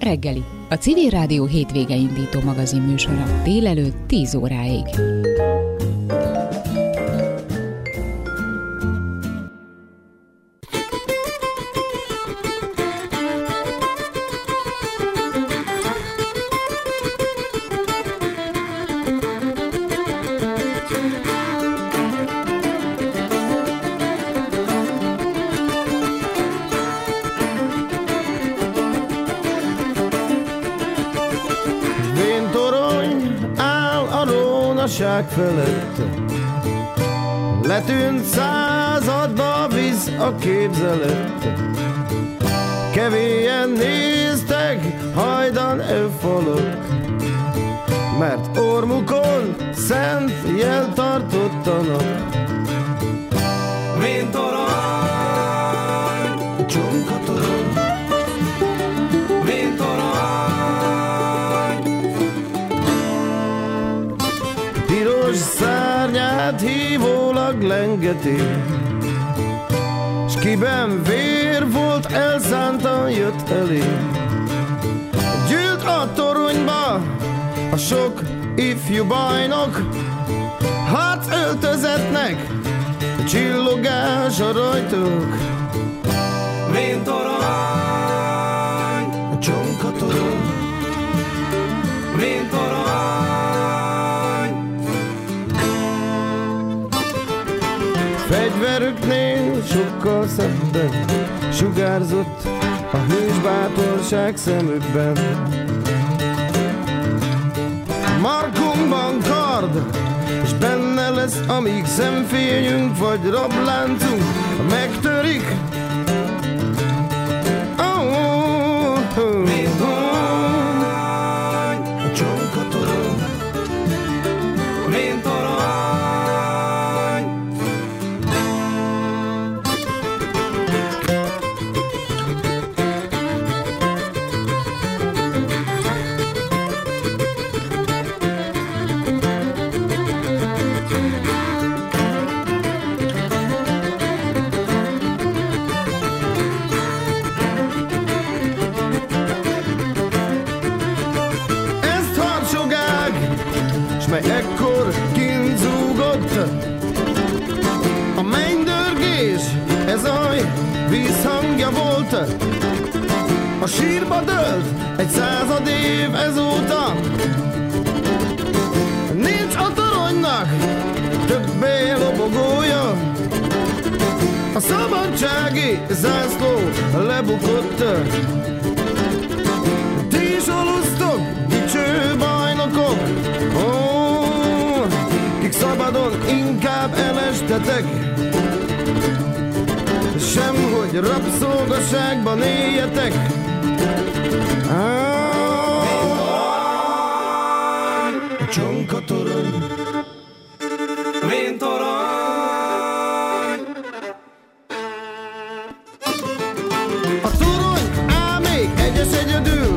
reggeli, a Civil Rádió hétvége indító magazin műsora délelőtt 10 óráig. Felett letűnt századba visz a képzelet. Kevélyen néztek hajdan falak, mert ormukon szent jel tartottanak. Mint torony, csonkatorony, mint torony. Piros szárnyát hívólag lengeti, s kiben vér volt, elszántan jött elé. Gyűlt a toronyba a sok ifjú bajnok, harcöltözetnek csillogás a rajtok. Mint torony, a csonkatorony, mint torony. Fegyverüknél sokkal szebben sugárzott a hős bátorság szemükben. Markunkban kard, és benne lesz, amíg szemfényünk vagy rabláncunk megtörik. Mint torony, a csonkatorony, mint torony. Mely ekkor kint zúgott a mennydörgés, ez aj vízhangja volt. A sírba dőlt egy 100 év ezóta, nincs a toronynak többé lobogója. A szabadsági zászló lebukott, ti is olusztok, dicső bajnokok. Szabadon inkább elestetek, semhogy rabszolgaságban éljetek. A csonkatorony, mint torony. A torony áll még egyes egyedül,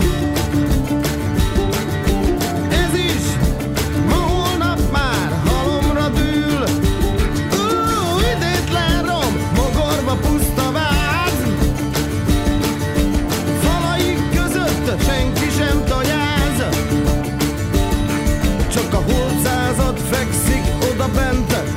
senki sem tajáz, csak a holtszázad fekszik oda bent.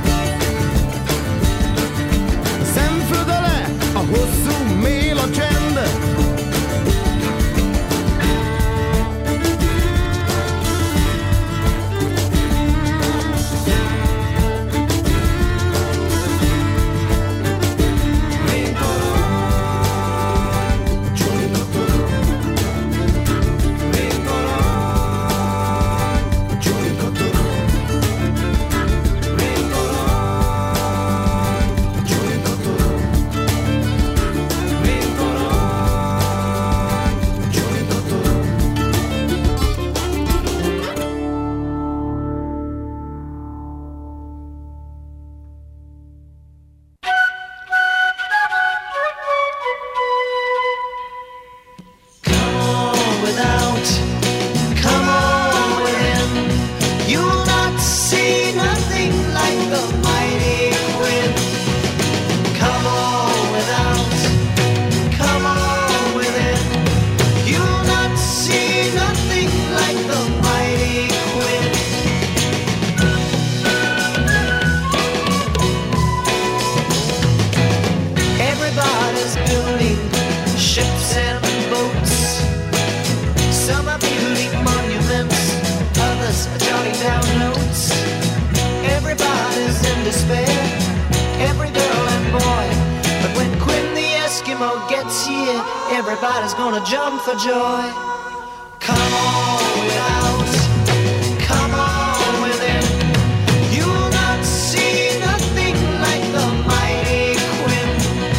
everybody's gonna jump for joy. Come on without, come on within. You will not see nothing like the mighty Quinn.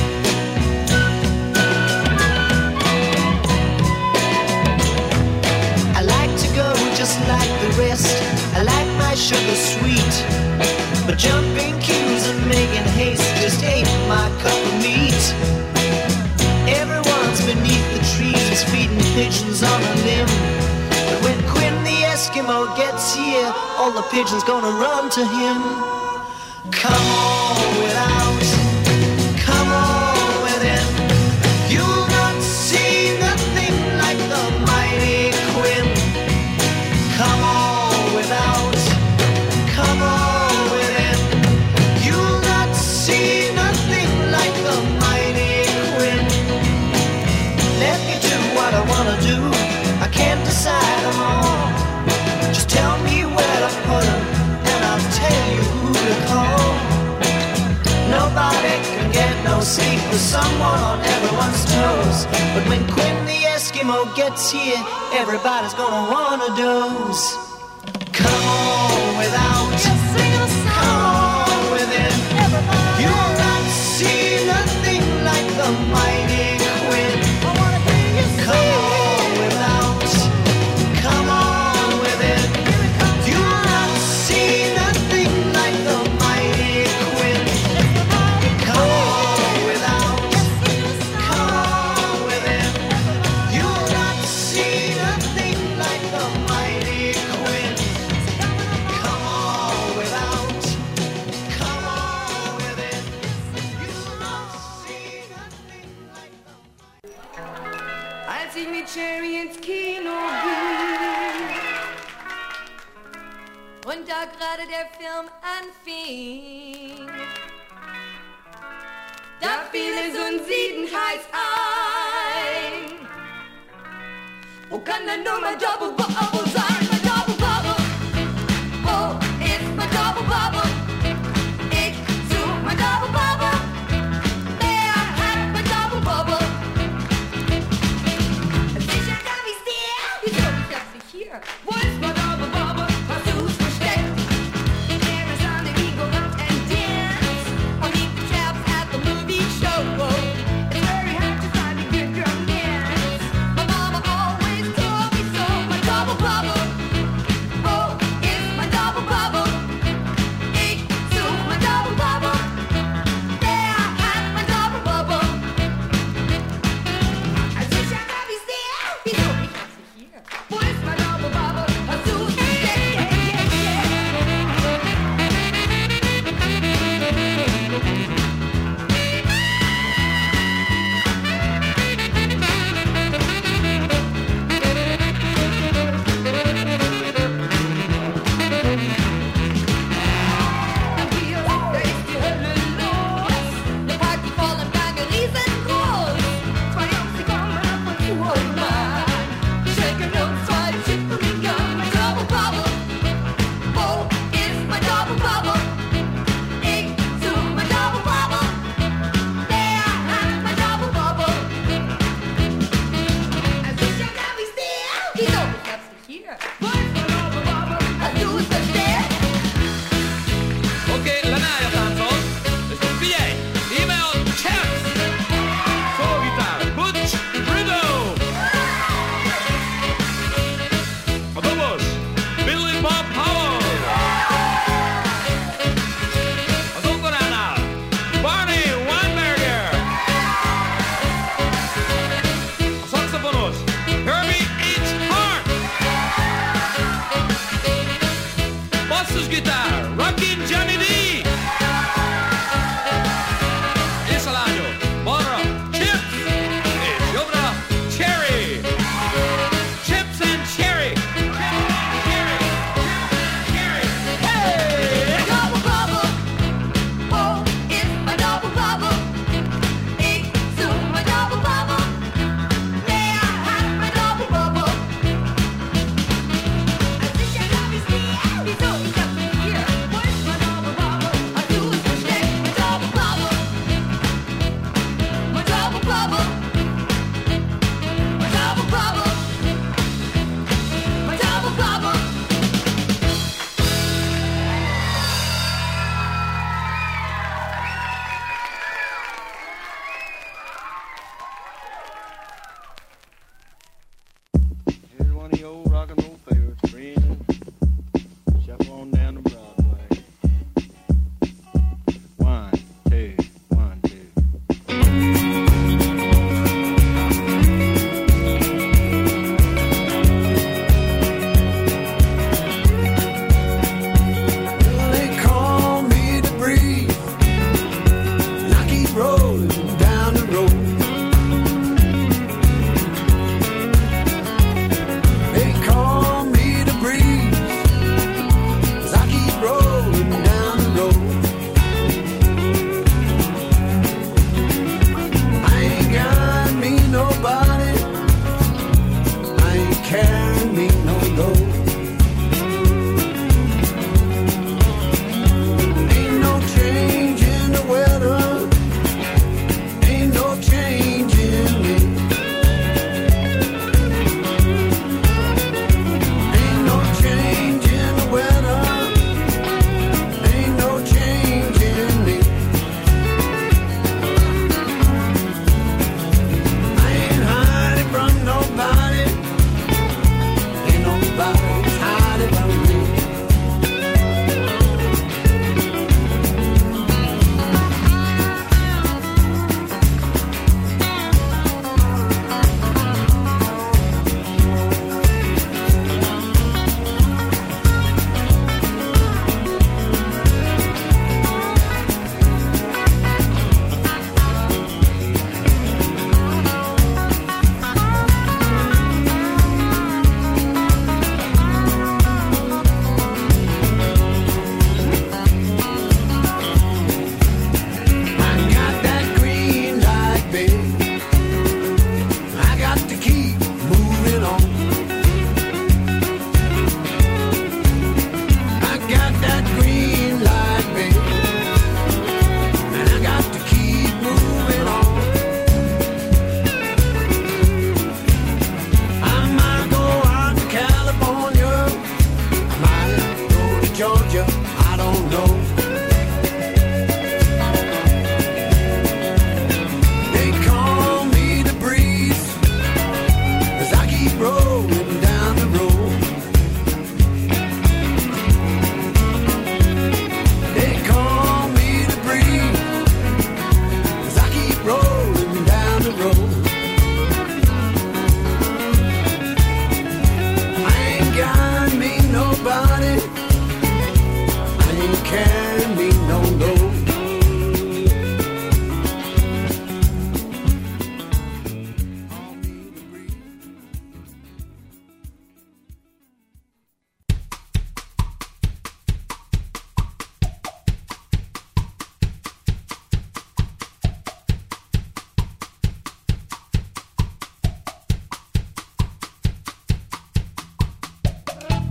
I like to go just like the rest. I like my sugar sweet, but jumping queues and making haste just ain't my cup of meat. Everyone's beneath the trees feeding pigeons on a limb, but when Quinn the Eskimo gets here, all the pigeons gonna run to him. Come on without, come on within. You'll not see nothing like the mighty Quinn. Come on without, come on within. You'll not see nothing like the mighty Quinn. Let me do what I wanna do. I can't decide them all. Just tell me where to put them, and I'll tell you who to call. Nobody can get no sleep with someone on everyone's toes, but when Quinn the Eskimo gets here, everybody's gonna wanna doze. Come on without, come on within. You'll not see nothing like the mighty Quinn. Come on without, come on within. You'll not see nothing like the mighty Quinn. Come on without, come on within. You'll not see nothing like the mighty Quinn. Come on without, come on within. You'll not see nothing like the Als ich mit Cherry ins Kino ging und da gerade der Film anfing, da fiel es uns siedenheiß ein. Wo kann denn nur mein Double Bubble sein? Mein Double Bubble, wo ist mein Double Bubble? Ich such mein Double Bubble, wer hat mein Double Bubble? Sicher darf ich's dir, wieso bin ich plötzlich hier? Wo ist mein Double Bubble? Hast du's versteckt? There is something we go out and dance or meet the chaps at the movie show. It's very hard to find a good drum dance. My mama always told me so. My double bubble.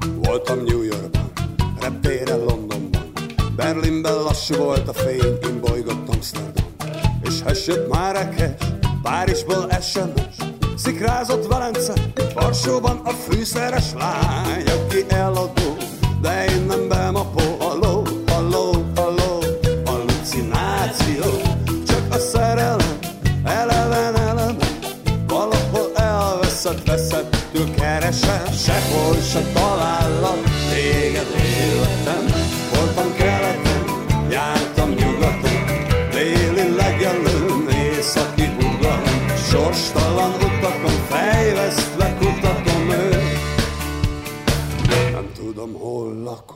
Voltam New Yorkban, reptéren Londonban, Berlinben lassú volt a fény, én bolygott Amsterdam. És hessett Márekes, Párizsból SMS, szikrázott Velence, Varsóban a fűszeres lány, aki eladó, de én nem bemapó. Halló, halló, halló, hallucináció, csak a szerelem, eleven, valahol elveszett, veszettől keresem, sehol se talállak téged életem. Voltam keleten, jártam nyugaton, déli legelőn, északi húgalom, sorstalan utakon, fejvesztve kutatom őt, nem tudom, hol lakom.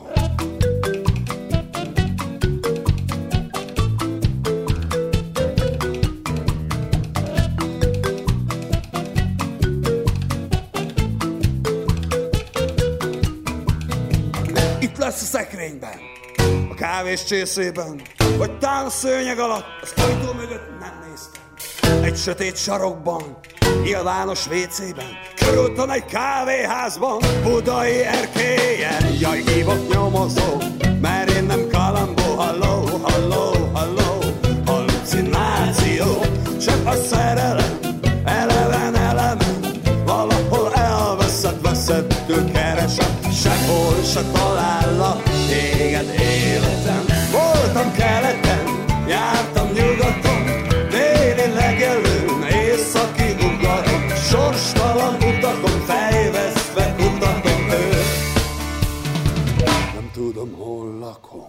Itt lesz a szekrényben, a kávés csészében, vagy tán a szőnyeg alatt, az ajtó mögött nem néztem. Egy sötét sarokban, nyilvános WC-ben, körültem egy kávéházban, budai erkélyen. Jaj, hívok nyomozó, mert én nem kalambó. Halló, halló, halló, hallucináció, csak a szerelem, eleven, valahol elveszett, veszettől keresem, sehol se talállak téged életem. Voltam keleten, jártam nyugaton, déli legelőn, északi ugaron, sorstalan utakon, fejvesztve kutatom őt, nem tudom, hol lakom.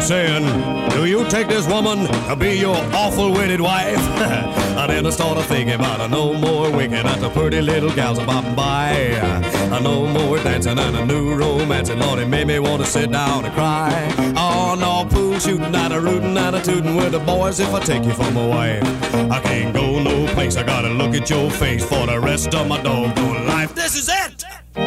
saying, do you take this woman to be your awful wedded wife? And then I started thinking about no more winking at the pretty little gals bopping by. No more dancing and a new romance, and Lord, it made me want to sit down and cry. Oh, no, pool shooting and a rootin' and a tootin' with the boys if I take you for my wife. I can't go no place, I gotta look at your face for the rest of my doggone life. This is it!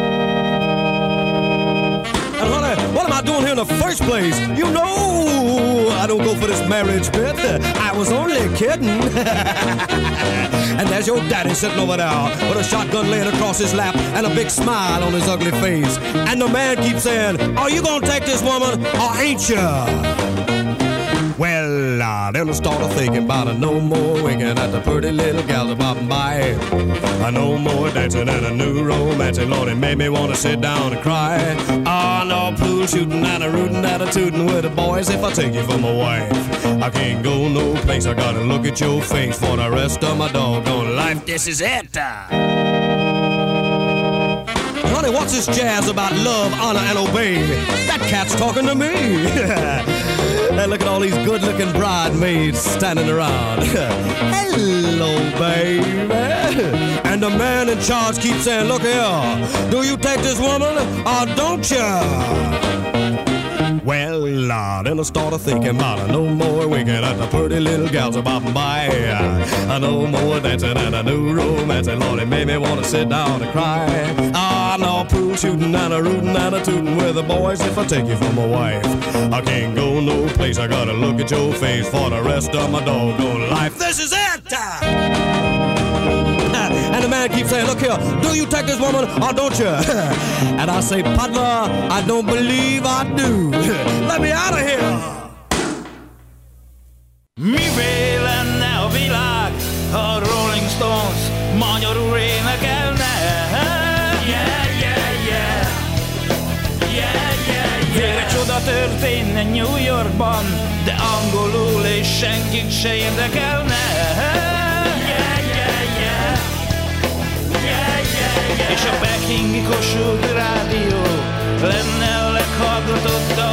And honey, what am I doing here in the first place? You know I don't go for this marriage bit. I was only kidding. And there's your daddy sitting over there with a shotgun laying across his lap and a big smile on his ugly face. And the man keeps saying, are you gonna take this woman or ain't ya? Well, then I started thinking about no more winking at the pretty little gals bopping by. No more dancing and a new romance, and Lord, it made me want to sit down and cry. No pool shooting and a rootin' and a tootin' with the boys if I take you for my wife. I can't go no place, I gotta look at your face for the rest of my doggone life. This is it! Honey, what's this jazz about love, honor, and obey? That cat's talking to me. Hey, look at all these good-looking bridesmaids standing around. Hello, baby. And the man in charge keeps saying, look here, do you take this woman or don't ya? Well, then I started thinking about no more winking at the pretty little gals bopping by. No more dancing and a new romance, and Lord, it made me want to sit down and cry. No pool shooting and a rootin' and a tootin' with the boys if I take you for my wife. I can't go no place, I gotta look at your face for the rest of my doggone life. This is it! And the man keeps saying, look here, do you take this woman or don't you? And I say, partner, I don't believe I do. Let me out of here! Mivé lenne a világ, ha Rolling Stones magyarul énekelne? Yeah, yeah, yeah. Yeah, yeah, yeah. Végre csoda történne New Yorkban, de angolul és senkit se érdekelne. És a pekingi Kossuth rádió lenne a leghallgatottabb